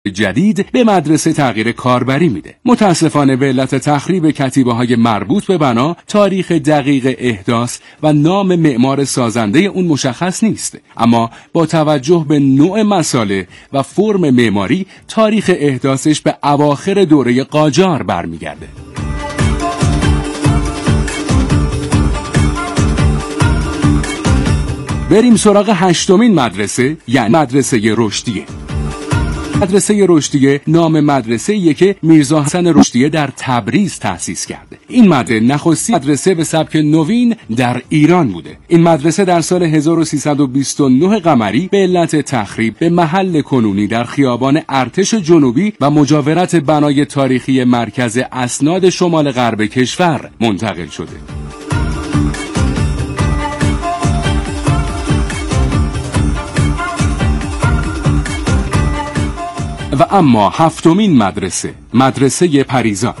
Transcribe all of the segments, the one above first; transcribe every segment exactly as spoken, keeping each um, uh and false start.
جدید به مدرسه تغییر کاربری میده. متاسفانه به علت تخریب کتیبه‌های مربوط به بنا، تاریخ دقیق احداث و نام معمار سازنده اون مشخص نیست. اما با توجه به نوع مساله و فرم معماری، تاریخ احداثش به اواخر دوره قاجار برمیگرده. بریم سراغ هشتمین مدرسه، یعنی مدرسه رشدیه. مدرسه رشدیه نام مدرسه‌ایه که میرزا حسن رشدیه در تبریز تأسیس کرده. این مدرسه نخستین مدرسه به سبک نوین در ایران بوده. این مدرسه در سال هزار و سیصد و بیست و نه قمری به علت تخریب به محل کنونی در خیابان ارتش جنوبی و مجاورت بنای تاریخی مرکز اسناد شمال غرب کشور منتقل شده. و اما هفتمین مدرسه، مدرسه پریزاد.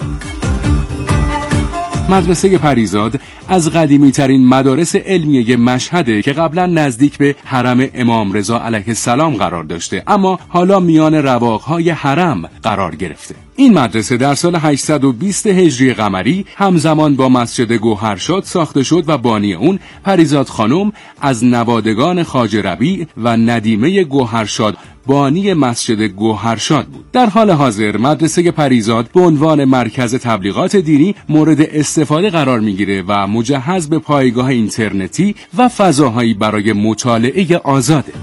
مدرسه پریزاد از قدیمی ترین مدارس علمیه مشهده که قبلا نزدیک به حرم امام رضا علیه السلام قرار داشته، اما حالا میان رواقهای حرم قرار گرفته. این مدرسه در سال هشتصد و بیست هجری قمری همزمان با مسجد گوهرشاد ساخته شد و بانی اون پریزاد خانم از نوادگان خواجه ربیع و ندیمه گوهرشاد بانی مسجد گوهرشاد بود. در حال حاضر مدرسه پریزاد به عنوان مرکز تبلیغات دینی مورد استفاده قرار میگیره و مجهز به پایگاه اینترنتی و فضاهایی برای مطالعه آزاده.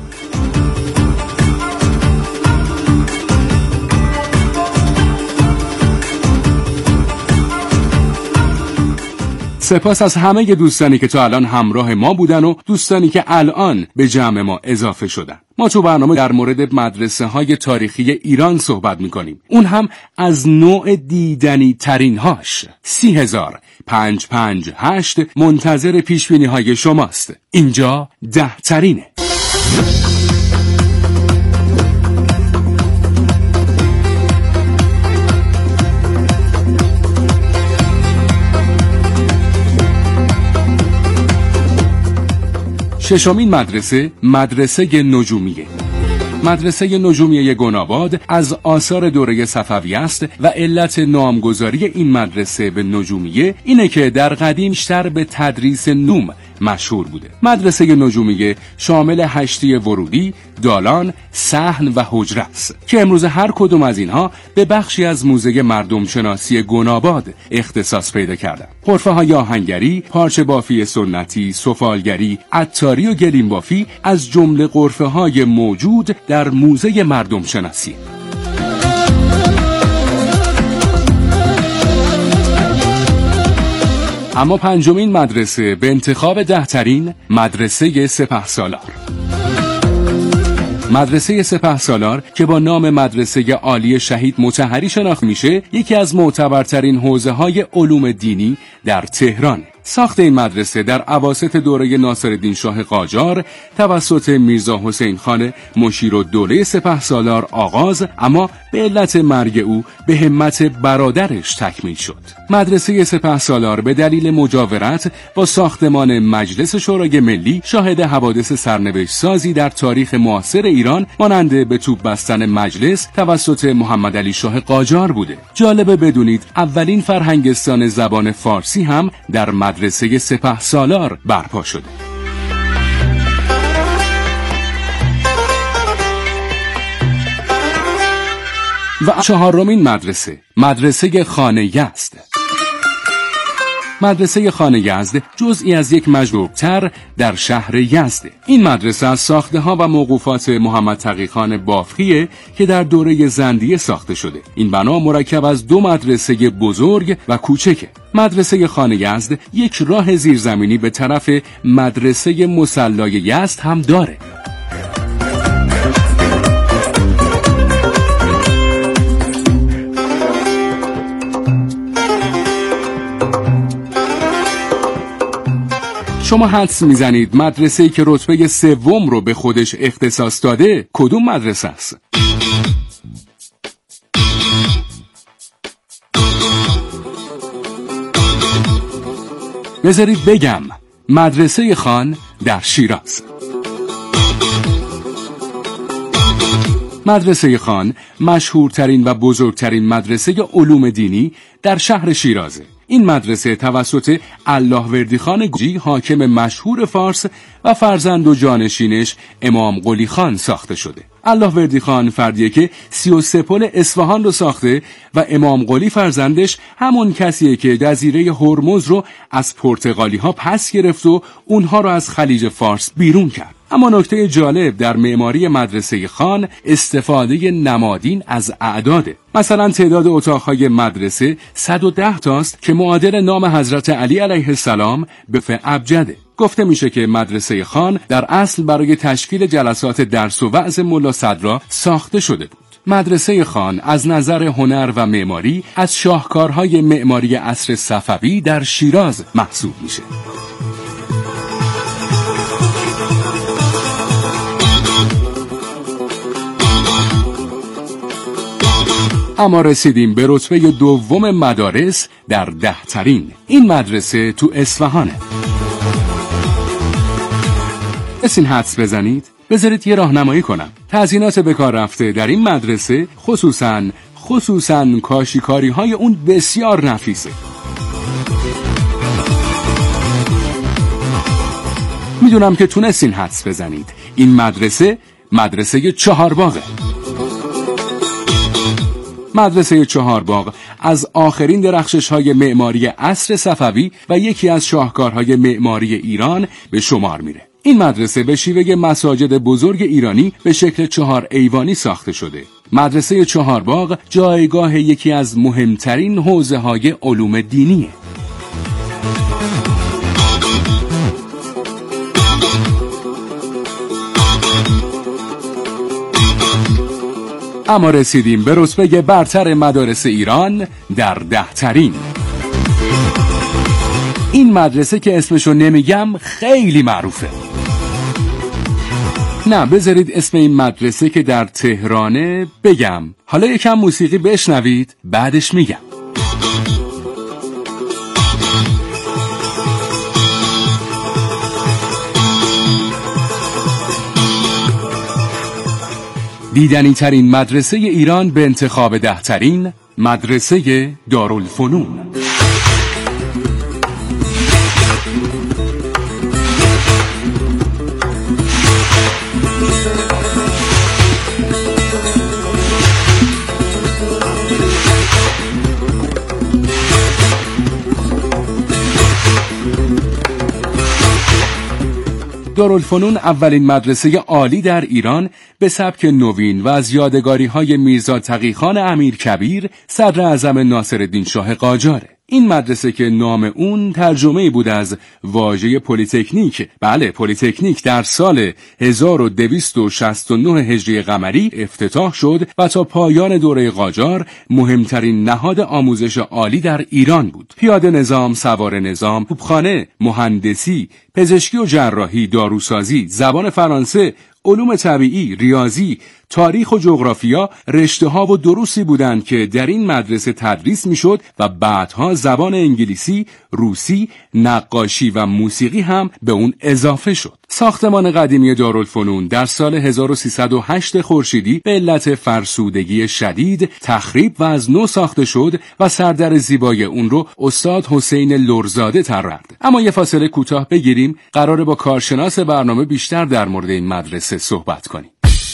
سپاس از همه دوستانی که تا الان همراه ما بودن و دوستانی که الان به جمع ما اضافه شدن. ما تو برنامه در مورد مدرسه های تاریخی ایران صحبت میکنیم. اون هم از نوع دیدنی ترین هاش. سی هزار پنج پنج هشت منتظر پیشبینی های شماست. اینجا ده ترینه. ششمین مدرسه، مدرسه نجومیه. مدرسه نجومیه گناباد از آثار دوره صفوی است و علت نامگذاری این مدرسه به نجومیه اینه که در قدیم بیشتر به تدریس نوم مشهور بوده. مدرسه نجومیه شامل هشتی ورودی، دالان، صحن و حجره است که امروز هر کدوم از اینها به بخشی از موزه مردم شناسی گناباد اختصاص پیدا کردند. غرفه های آهنگری، پارچه بافی سنتی، سفالگری، عطاری و گلیم بافی از جمله غرفه های موجود در موزه مردم شناسی. اما پنجمین مدرسه به انتخاب ده ترین، مدرسه سپهسالار. مدرسه سپهسالار که با نام مدرسه عالی شهید مطهری شناخته میشه، یکی از معتبرترین حوزه‌های علوم دینی در تهران. ساخت این مدرسه در اواسط دوره ناصرالدین شاه قاجار توسط میرزا حسین خان مشیرالدوله سپهسالار آغاز، اما به علت مرگ او به همت برادرش تکمیل شد. مدرسه سپهسالار به دلیل مجاورت با ساختمان مجلس شورای ملی شاهد حوادث سرنوشت سازی در تاریخ معاصر ایران مانند به توپ بستن مجلس توسط محمد علی شاه قاجار بوده. جالبه بدونید اولین فرهنگستان زبان فارسی هم در مدرسه سپهسالار برپا شده. و چهارمین مدرسه، مدرسه خانه یزد. مدرسه خانه یزد جزئی از یک مجموعه‌تر در شهر یزد. این مدرسه از ساخته‌ها و موقوفات محمد تقی خان بافقیه که در دوره زندیه ساخته شده. این بنا مرکب از دو مدرسه بزرگ و کوچکه. مدرسه خانه یزد یک راه زیرزمینی به طرف مدرسه مصلای یزد هم داره. شما حدس میزنید مدرسه‌ای که رتبه سوم رو به خودش اختصاص داده کدوم مدرسه است؟ بذارید بگم، مدرسه خان در شیراز. مدرسه خان مشهورترین و بزرگترین مدرسه علوم دینی در شهر شیرازه. این مدرسه توسط اللهوردی خان گوجی حاکم مشهور فارس و فرزند و جانشینش امام قلی خان ساخته شده. اللهوردی خان فردیه که سی و سه پل اصفهان رو ساخته و امام قلی فرزندش همون کسیه که جزیره هرمز رو از پرتغالی ها پس گرفت و اونها رو از خلیج فارس بیرون کرد. اما نکته جالب در معماری مدرسه خان استفاده نمادین از اعداده. مثلا تعداد اتاقهای مدرسه صد و ده تاست که معادل نام حضرت علی علیه السلام به ف ابجده. گفته میشه که مدرسه خان در اصل برای تشکیل جلسات درس و وعظ ملا صدرا ساخته شده بود. مدرسه خان از نظر هنر و معماری از شاهکارهای معماری عصر صفوی در شیراز محسوب میشه. اما رسیدیم به رتبه دوم مدارس در ده ترین. این مدرسه تو اصفهانه. بسین حدس بزنید. بذارید یه راهنمایی کنم. تزیینات به کار رفته در این مدرسه خصوصاً خصوصاً کاشیکاری های اون بسیار نفیسه. میدونم که تونستین حدس بزنید. این مدرسه مدرسه چهارباغه. مدرسه چهارباغ از آخرین درخشش‌های معماری عصر صفوی و یکی از شاهکارهای معماری ایران به شمار میره. این مدرسه به شیوه مساجد بزرگ ایرانی به شکل چهار ایوانی ساخته شده. مدرسه چهارباغ جایگاه یکی از مهمترین حوزه‌های علوم دینیه. اما رسیدیم به رتبه برتر مدارس ایران در ده ترین. این مدرسه که اسمشو نمیگم خیلی معروفه. نه بذارید اسم این مدرسه که در تهرانه بگم. حالا یکم موسیقی بشنوید بعدش میگم. دیدنی ترین مدرسه ایران به انتخاب ده ترین مدرسه دارالفنون. دارالفنون اولین مدرسه عالی در ایران به سبک نوین و از یادگاری‌های میرزا تقی‌خان امیرکبیر صدر اعظم ناصرالدین شاه قاجاره. این مدرسه که نام اون ترجمه بود از واژه پلی‌تکنیک، بله پلی‌تکنیک، در سال هزار و دویست و شصت و نه هجری قمری افتتاح شد و تا پایان دوره قاجار مهمترین نهاد آموزش عالی در ایران بود. پیاده نظام، سوار نظام، توپخانه، مهندسی، پزشکی و جراحی، داروسازی، زبان فرانسه، علوم طبیعی، ریاضی، تاریخ و جغرافیا رشته‌ها و دروسی بودند که در این مدرسه تدریس میشد و بعدها زبان انگلیسی، روسی، نقاشی و موسیقی هم به اون اضافه شد. ساختمان قدیمی دارالفنون در سال هزار و سیصد و هشت خورشیدی به علت فرسودگی شدید تخریب و از نو ساخته شد و سردر زیبای اون رو استاد حسین لرزاده طراحی. اما یه فاصله کوتاه بگیریم، قراره با کارشناس برنامه بیشتر در مورد این مدرسه صحبت کنیم.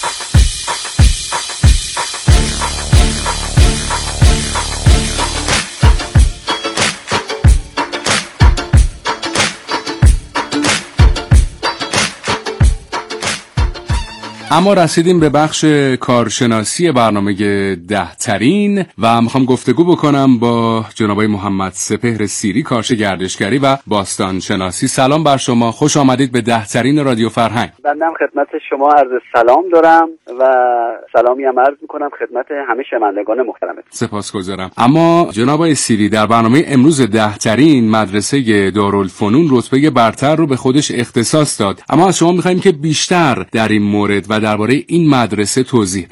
اما رسیدیم به بخش کارشناسی برنامه ده ترین و میخوام گفتگو بکنم با جناب محمد سپهر سیری، کارشناس گردشگری و باستان شناسی. سلام بر شما، خوش آمدید به ده ترین رادیو فرهنگ. بنده هم خدمت شما عرض سلام دارم و سلامی هم عرض میکنم خدمت همه شنوندگان محترمتون. سپاسگزارم. اما جناب سیری، در برنامه امروز ده ترین مدرسه دارالفنون رتبه برتر رو به خودش اختصاص داد، اما از شما میخوایم که بیشتر در این مورد و درباره این مدرسه توضیح بدید.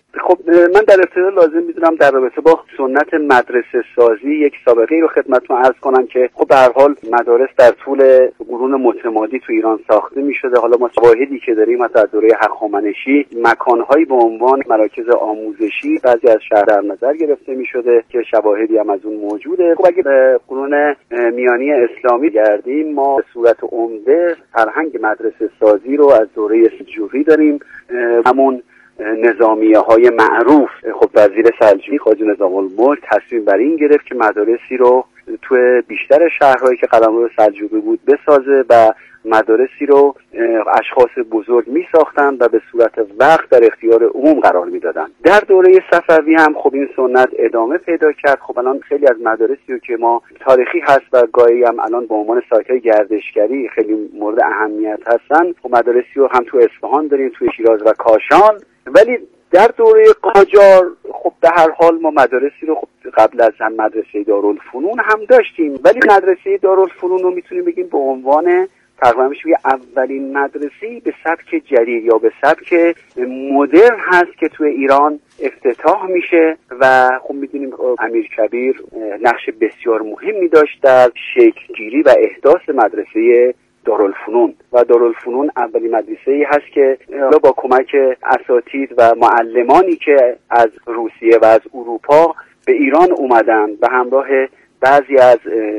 خب من در ابتدا لازم میدونم در رابطه با سنت مدرسه سازی یک سابقه رو خدمتتون عرض کنم که خب به هر حال مدارس در طول قرون متمادی تو ایران ساخته میشده. حالا ما شواهدی که داریم از دوره هخامنشی مکانهایی به عنوان مراکز آموزشی بعضی از شهر در نظر گرفته میشده که شواهدی هم از اون موجوده. خب اگه به قرون میانی اسلامی گردیم ما به صورت عمده فرهنگ مدرسه سازی رو از دوره سلجوقی داریم. همون نظامیه های معروف خب وزیر سلجوقی خواجه نظام الملک تصمیم بر این گرفت که مدارسی رو تو بیشتر شهرهایی که قلمرو سلجوقی بود بسازه و مدارسی رو اشخاص بزرگ می ساختن و به صورت وقت در اختیار عموم قرار می دادن. در دوره صفوی هم خب این سنت ادامه پیدا کرد. خب الان خیلی از مدارسی رو که ما تاریخی هست و گاهی هم الان به عنوان سایت‌های گردشگری خیلی مورد اهمیت هستن. خب مدارسی رو هم تو اصفهان داریم، تو شیراز و کاشان. ولی در دوره قاجار خب به هر حال ما مدارسی رو خب قبل از هم مدرسه دارالفنون هم داشتیم، ولی مدرسه دارالفنون رو میتونیم بگیم به عنوان تقریبا میشه اولین مدرسه‌ای به سبک جدید یا به سبک مدرن هست که توی ایران افتتاح میشه و خب میدونیم امیرکبیر نقش بسیار مهمی داشت در شکل گیری و احداث مدرسه دارالفنون و دارالفنون اولین مدرسه‌ای هست که با کمک اساتید و معلمانی که از روسیه و از اروپا به ایران اومدن و همراه بعضی از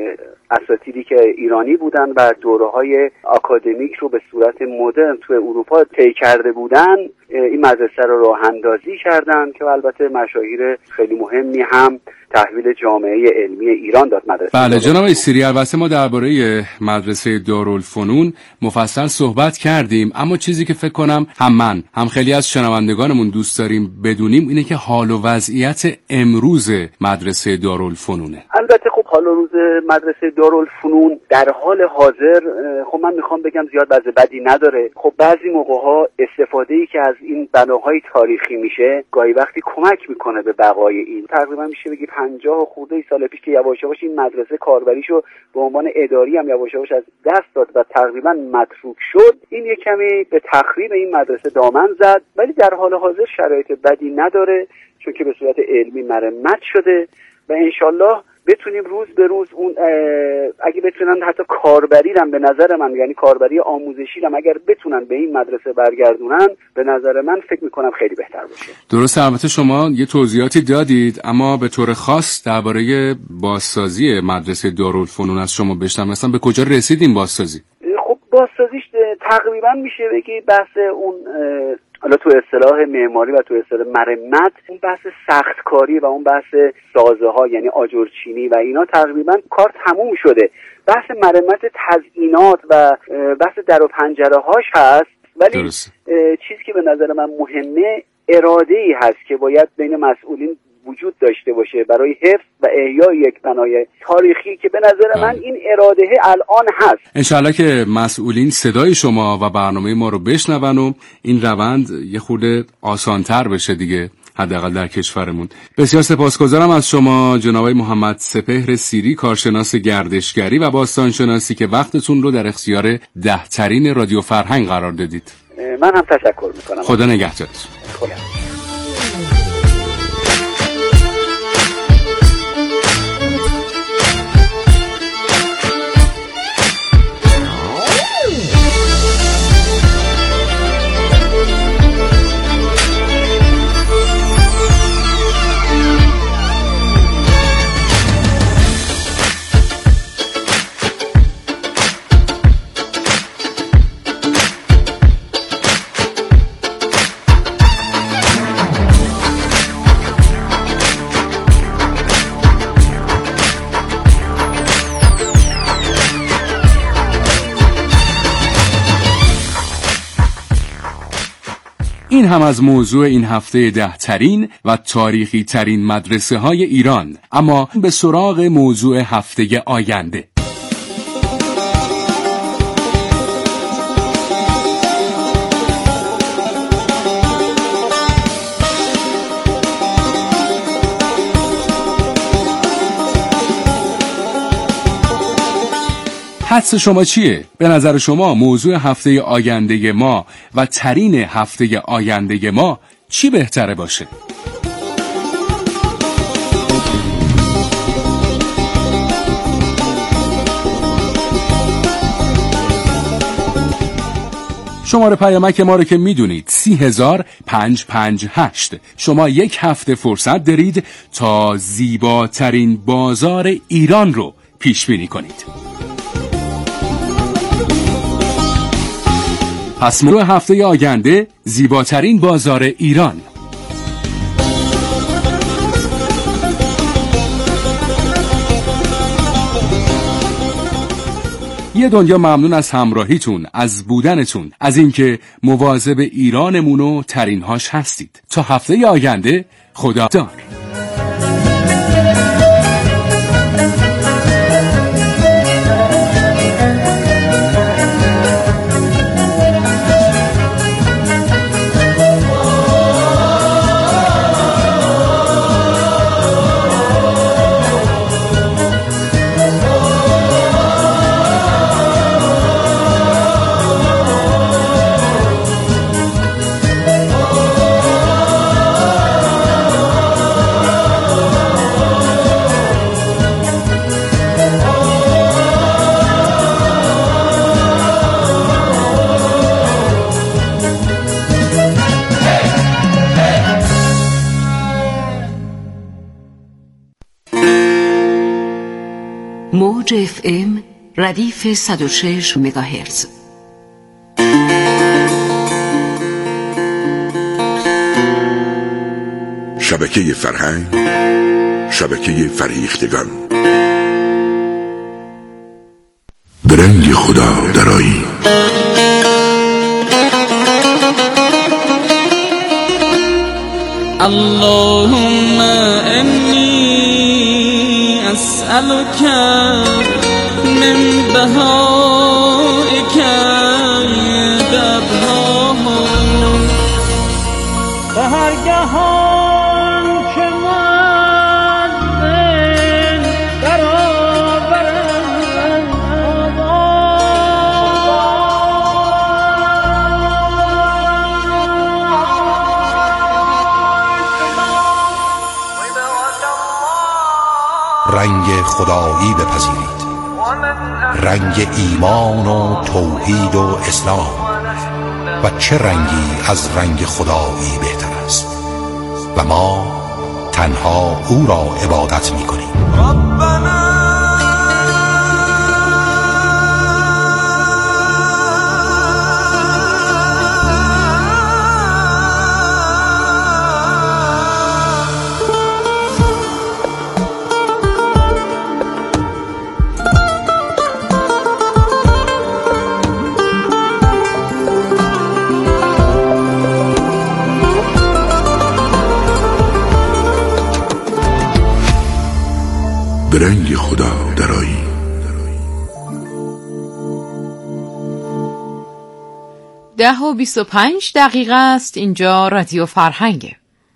اساتیدی که ایرانی بودن و دوره‌های آکادمیک رو به صورت مدرن تو اروپا طی کرده بودن این مدرسه رو راه اندازی کردن که البته مشاهیر خیلی مهمی هم تحویل جامعه علمی ایران داد مدرسه. بله جناب سیری، البته ما درباره مدرسه دارالفنون مفصل صحبت کردیم، اما چیزی که فکر کنم هم من هم خیلی از شنوندگانمون دوست داریم بدونیم اینه که حال و وضعیت امروز مدرسه دارالفنونه. البته خب حال و روز مدرسه دارالفنون در حال حاضر خب من میخوام بگم زیاد وضع بدی نداره. خب بعضی موقع‌ها استفاده‌ای که از این بناهای تاریخی میشه گاهی وقتی کمک میکنه به بقای این. تقریبا میشه بگی پنجاه خورده سال پیش که یواش یواش این مدرسه کاربریشو به عنوان اداری هم یواش یواش از دست داد و تقریبا متروک شد، این یک کمی به تخریب این مدرسه دامن زد، ولی در حال حاضر شرایط بدی نداره چون که به صورت علمی مرمت شده و انشالله بتونیم روز به روز اون اگه بتونن حتی کاربری هم به نظر من یعنی کاربری آموزشی هم اگر بتونن به این مدرسه برگردونن به نظر من فکر میکنم خیلی بهتر باشه. درست، البته شما یه توضیحاتی دادید اما به طور خاص درباره بازسازی مدرسه دارالفنون از شما بشنوم مثلا به کجا رسیدین بازسازی؟ خب بازسازیش تقریبا میشه بگی بحث اون حالا تو اصطلاح معماری و تو اصطلاح مرمت اون بحث سختکاری و اون بحث سازه ها یعنی آجرچینی و اینا تقریبا کار تموم شده. بحث مرمت تزیینات و بحث در و پنجره هاش هست، ولی چیزی که به نظر من مهمه اراده‌ای هست که باید بین مسئولین وجود داشته باشه برای حفظ و احیای یک بنای تاریخی که به نظر من این اراده الان هست. انشالله که مسئولین صدای شما و برنامه ما رو بشنون و این روند یه خورده آسانتر بشه دیگه، حداقل در کشورمون. بسیار سپاسگزارم از شما جناب محمد سپهر سیری، کارشناس گردشگری و باستانشناسی که وقتتون رو در اختیار ده ترین رادیو فرهنگ قرار دادید. من هم تشکر میکنم. خدا نگهدارتون. خدا. این هم از موضوع این هفته ده ترین و تاریخی ترین مدرسه های ایران. اما به سراغ موضوع هفته آینده. حدس شما چیه؟ به نظر شما موضوع هفته آینده ما و ترین هفته آینده ما چی بهتره باشه؟ شماره پیامک ما رو که میدونید سی هزار پنج پنج هشت. شما یک هفته فرصت دارید تا زیباترین بازار ایران رو پیش بینی کنید. پس مرو هفته آینده زیباترین بازار ایران. یه دنیا ممنون از همراهیتون، از بودنتون، از اینکه مواظب ایرانمون و ترینهاش هستید. تا هفته آینده خدا دار. موج اف ام ردیف صد و شش مگاهرتز. شبکه فرهنگ، شبکه فریختگان. به رنگ خدا درایی. اللهم انی اسألك من بهائك دبها به هر گهان که من در آورم رنگ خدایی بپذیرید، رنگ ایمان و توحید و اسلام. و چه رنگی از رنگ خدایی بهتر است؟ و ما تنها او را عبادت می کنیم. به رنگ خدا درایی. ده و بیست و پنج دقیقه است. اینجا رادیو فرهنگه.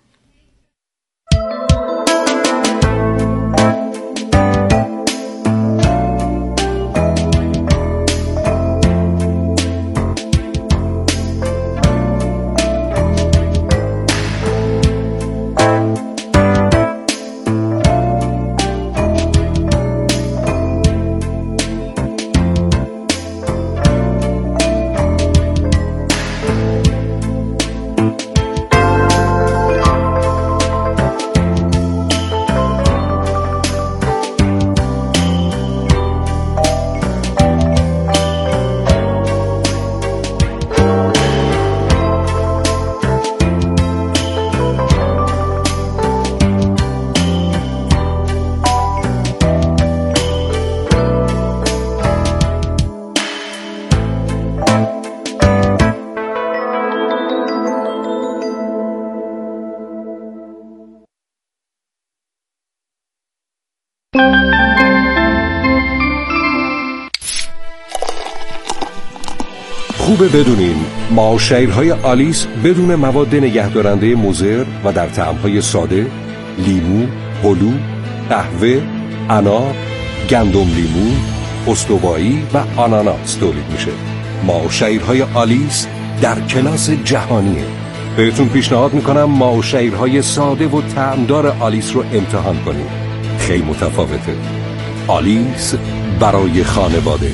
خوبه بدونین معاشرهای آلیس بدون مواد نگهدارنده مضر و در طعمهای ساده، لیمو، هلو، قهوه، انار، گندم لیمو، استوایی و آناناس تولید میشه. معاشرهای آلیس در کلاس جهانیه. بهتون پیشنهاد میکنم ماوشیرهای ساده و طعمدار آلیس رو امتحان کنید. خیلی متفاوته. آلیس برای خانواده.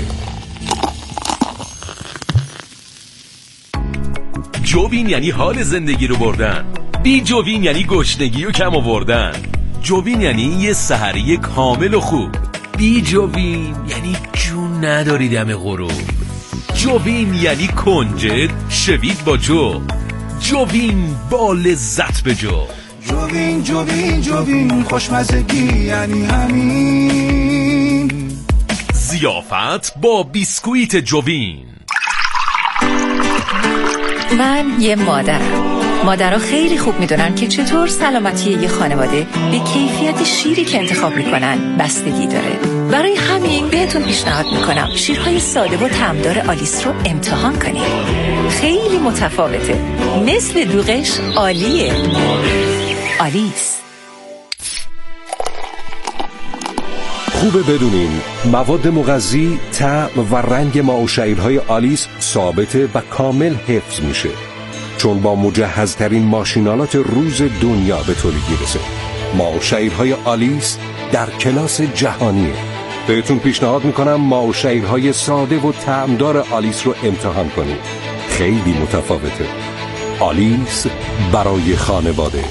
جوین یعنی حال زندگی رو بردن. بی جوین یعنی گشنگی و کم آوردن. جوین یعنی یه سحری کامل و خوب. بی جوین یعنی جون نداری دم غروب. جوین یعنی کنجد شوید با جو. جوین با لذت به جو. جوین جوین جوین خوشمزگی یعنی همین. ضیافت با بیسکویت جوین. من یه مادرم. مادرها خیلی خوب میدونن که چطور سلامتی یه خانواده به کیفیت شیری که انتخاب میکنن بستگی داره. برای همین بهتون پیشنهاد میکنم شیرهای ساده و طعمدار آلیس رو امتحان کنید. خیلی متفاوته. مثل دوغش عالیه. آلیس. خوبه بدونین مواد مغذی، طعم و رنگ ماوشیرهای آلیس ثابته و کامل حفظ میشه، چون با مجهزترین ماشینالات روز دنیا به تولید میرسه. ماوشیرهای آلیس در کلاس جهانیه. بهتون پیشنهاد میکنم ماوشیرهای ساده و طعمدار آلیس رو امتحان کنید. خیلی متفاوته. آلیس برای خانواده.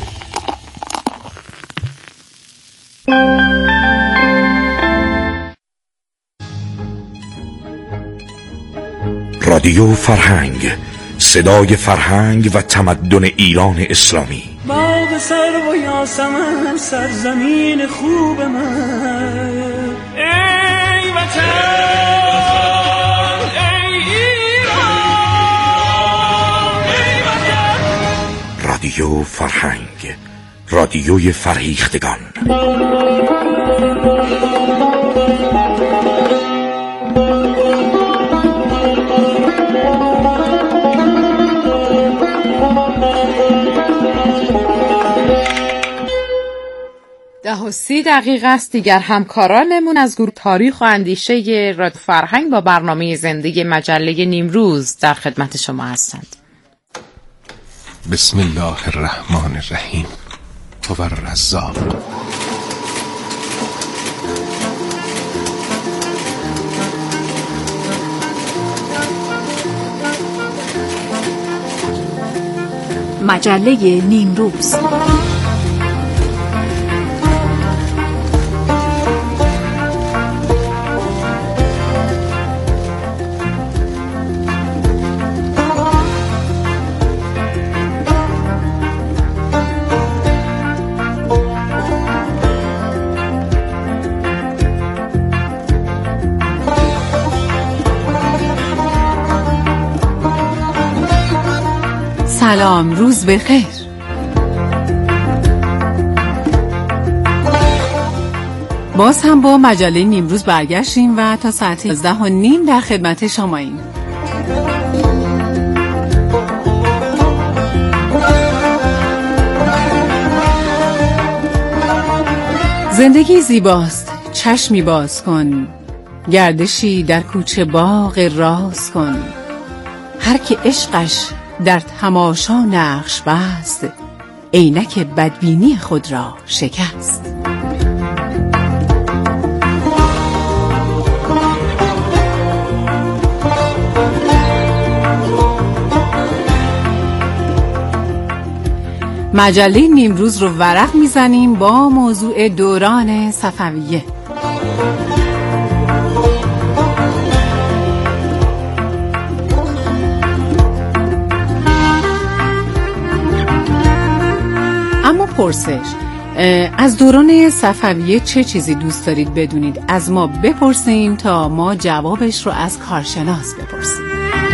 رادیو فرهنگ، صدای فرهنگ و تمدن ایران اسلامی. باغ سرو و یاسمن سرزمین خوب من. ای وطن ای ایران ای وطن. رادیو فرهنگ، رادیوی فرهیختگان. ده و سی دقیقه است. دیگر همکارانمون از گروه تاریخ و اندیشه رادیو فرهنگ با برنامه زندگی مجله نیمروز در خدمت شما هستند. بسم الله الرحمن الرحیم. هو الرزاق. مجله نیمروز. سلام، روز بخیر. باز هم با مجله نیمروز برگشتیم و تا ساعت یازده و نیم در خدمت شماییم. زندگی زیباست، چشمی باز کن، گردشی در کوچه باغ راز کن. هر که عشقش در تماشا نقش بست، عینک بدبینی خود را شکست. مجله نیمروز رو ورق میزنیم با موضوع دوران صفویه. اما پرسش، از دوران صفویه چه چیزی دوست دارید بدونید؟ از ما بپرسیم تا ما جوابش رو از کارشناس بپرسیم.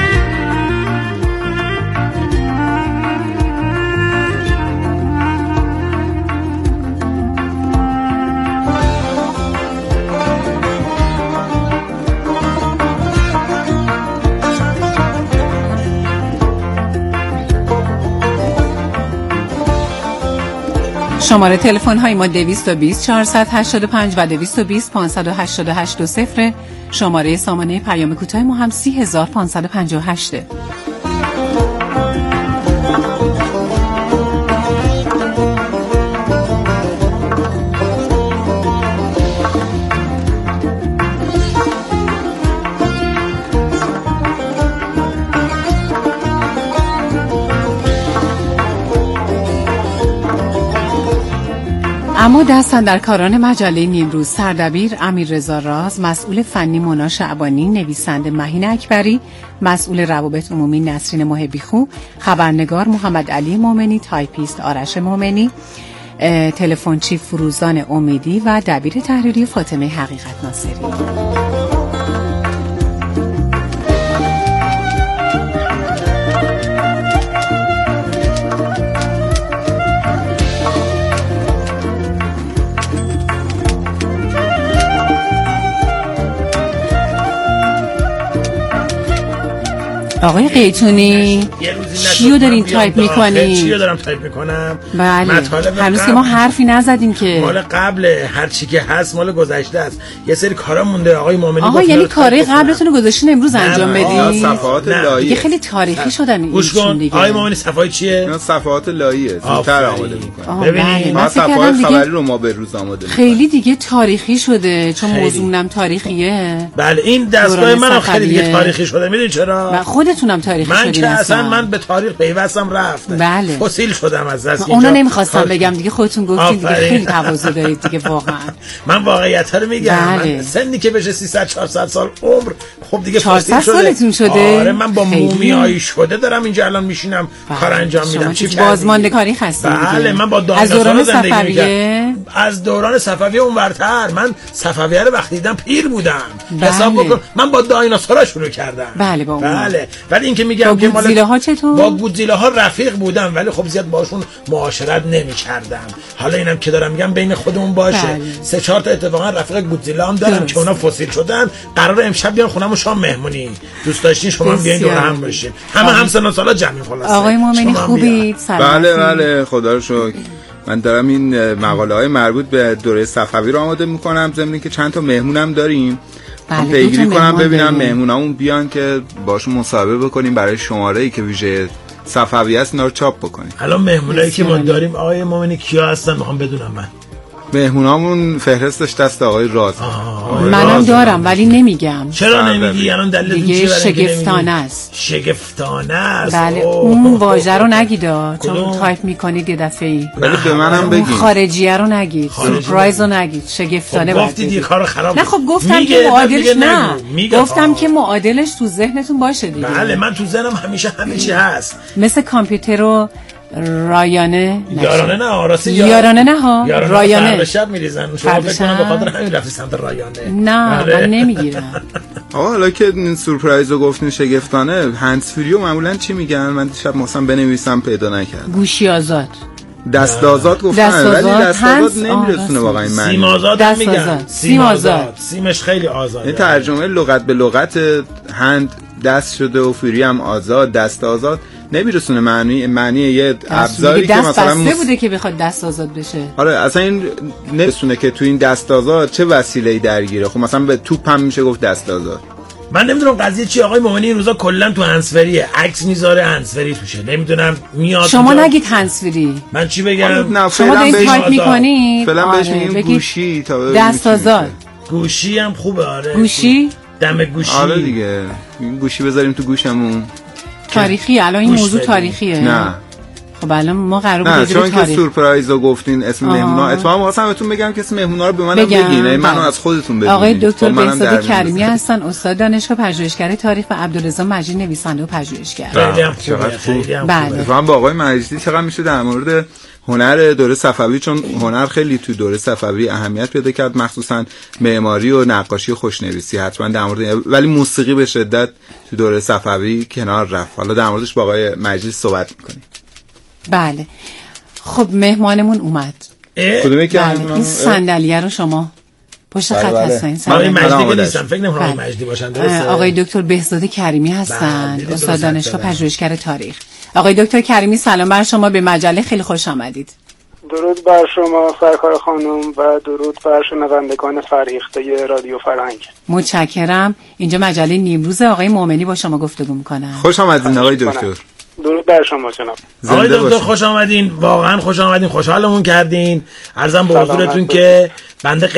شماره تلفن های ما دویست و بیست چهارصد و هشتاد و پنج و دویست و بیست پانصد و هشتاد و هشت و صفر. شماره سامانه پیام کوتاه ما هم سی هزار پانصد و پنجاه و هشت. اما دستن در کاران مجله نیمروز سردبیر امیررضا راز، مسئول فنی مونا شعبانی، نویسنده مهین اکبری، مسئول روابط عمومی نسرین محبیخو، خبرنگار محمد علی مومنی، تایپیست آرش مومنی، تلفنچی فروزان امیدی و دبیر تحریری فاطمه حقیقت ناصری. آقای قیتونی چیو دارین تایپ میکنی؟ چیو دارم تایپ میکنم؟ بله هنوز که ما حرفی نزدیم که مال قبل هر چی که هست مال گذشته است. یه سری کارا مونده آقای مومنی. آها یعنی کارهای قبلتون رو گذاشتین امروز انجام بدین؟ صفحات لاییه دیگه خیلی تاریخی شدن این گوش کن آقای مومنی صفحات چیه؟ اینا صفحات لاییه زودتر آماده میکنن. ببینید ما صفحات خبری رو ما به روز آماده خیلی دیگه تاریخی شده چون موضوعم تاریخیه. بله این دستگاه منم خیلی دیگه تاریخی شده. میدونید چرا؟ خودتونم تاریخی من که اصلا من به تاریخ پیوستم رفت. بله. فسیل شدم از دست. اونو نمیخواستم تاریخ. بگم دیگه خودتون گفتین دیگه خیلی تواضع دارید دیگه واقعا. من واقعیت رو میگم. بله. من سنی که بشه سیصد چهارصد سال عمر خب دیگه فسیل شده. سالتون شده؟ آره من با مومیایی شده دارم اینجا الان میشینم کار انجام میدم. چی بازمانده کاری هستین دیگه. بله من با دوران صفویه از دوران صفویه اونورتر من صفویه رو وقتی دیدم پیر بودم. بله. حساب بکن من با دایناسورا شروع کردم. بله با اون. بله ولی اینکه میگم که گودزیلاها چطور؟ با گودزیلاها رفیق بودم ولی خب زیاد باشون معاشرت نمی‌کردم. حالا اینم که دارم میگم بین خودمون باشه. بله. سه چهار تا اتفاقا رفیق گودزیلا هم دارم که اونا فسیل شدن. قراره امشب بیان خونمون شام مهمونی. دوست داشتین شما هم بیاین دور هم باشین. همه هم سن و سالا جمعی خلاصه. آقای مومنی خوبید؟ بله بله خدا رو شکر. من دارم این مقاله های مربوط به دوره صفوی رو آماده میکنم ضمن که چند تا مهمونم داریم. بله پیگیری کنم ببینم مهمونامون بیان که باشون مصاحبه بکنیم برای شماره‌ای که ویژه صفوی است اینا رو چاپ بکنیم. الان مهمونایی که ما داریم آقای مومنی کیا هستن میخوام بدونم من. مهمونامون فهرستش دست آقای راز. منم دارم ولی نمیگم. چرا نمیگی؟ الان دلیل دیگه شگفتانه است. شگفتانه است. بله اون واژه رو نگیدا چون تایپ میکنید یه دفعه‌ای. ولی به منم بگید. خارجیه رو نگید. سورپرایز رو نگید. شگفتانه باید. گفتید یه کارو خراب. نه خب گفتم که معادلش نه. گفتم که معادلش تو ذهنتون باشه دیگه. بله من تو ذهنم همیشه همه چی هست. مثل کامپیوتر رو رایانه یارانه نه آراسی یارانه نه ها رایانه فردا شب میریزن شما فکر کنم به خاطر همین رفتی سمت رایانه. نه من نمیگیرم. آقا حالا که این سورپرایز رو گفتین شگفتانه هندز فری رو معمولا چی میگن؟ من دیشب مثلا بنویسم پیدا نکردم. گوشی آزاد دست آزاد گفتن ولی دست آزاد نمیرسونه واقعا این معنی. سیم آزاد میگن. سیم آزاد سیمش خیلی آزاده. این ترجمه لغت به لغت هند دست شده و فری هم آزاد دست آزاد نمیرسونه معنی معنی یه ابزاری که مثلا بسته بوده که بخواد دست آزاد بشه. آره اصلا این نمیرسونه که تو این دست آزاد چه وسیله‌ای درگیره. خب مثلا به توپ هم میشه گفت دست آزاد. من نمیدونم قضیه چی آقای مومنی این روزا کلا تو هنسفریه عکس میذاره هنسفری توشه نمیدونم میاد شما نگید هنسفری. من چی بگم؟ شما دارین تایپ میکنید فعلا بهش میگیم گوشی تا دست آزاد. گوشی هم خوبه آره. گوشی دم گوشی. آره دیگه این گوشی بذاریم تو گوشمون. تاریخی الان این موضوع تاریخیه. نه خب الان ما قرار بود نه چون که سورپرایز رو گفتین اسم مهمونا اتفاقا واسه بهتون بگم که اسم مهمونا رو به منم بگین منو از خودتون بگین. آقای دکتر بهزاد کریمی هستن استاد دانشگاه پژوهشگر تاریخ و عبدالرضا مجید نویسنده و پژوهشگر. خیلی هم خوبه خیلی هم خوبه. اتفاقا با آقای مجیدی چقدر میشه در مورد هنر دوره صفوی چون هنر خیلی تو دوره صفوی اهمیت پیدا کرد مخصوصا معماری و نقاشی و خوشنویسی حتما در مورد ولی موسیقی به شدت تو دوره صفوی کنار رفت. حالا در موردش با آقای مجید صحبت می‌کنیم. بله خب مهمانمون اومد. کدومه که بله. این صندلیه رو شما پشت خط بله. هستن. آقای مجدی نیستن فکر نمی‌کنم آقای مجدی باشن درسته. آقای دکتر بهزاد کریمی هستن استاد دانشگاه پژوهشگر تاریخ. آقای دکتر کریمی سلام بر شما به مجله خیلی خوش آمدید. درود بر شما سرکار خانم و درود بر شنوندگان فرهیخته رادیو فرهنگ. متشکرم. اینجا مجله نیمروز آقای مومنی با شما گفتگو می‌کنن. خوش آمدید آقای دکتر. درود بر شما جناب. آقای دکتر خوش آمدین واقعا خوش آمدین خوشحالمون کردین. عرضم به حضورتون که بنده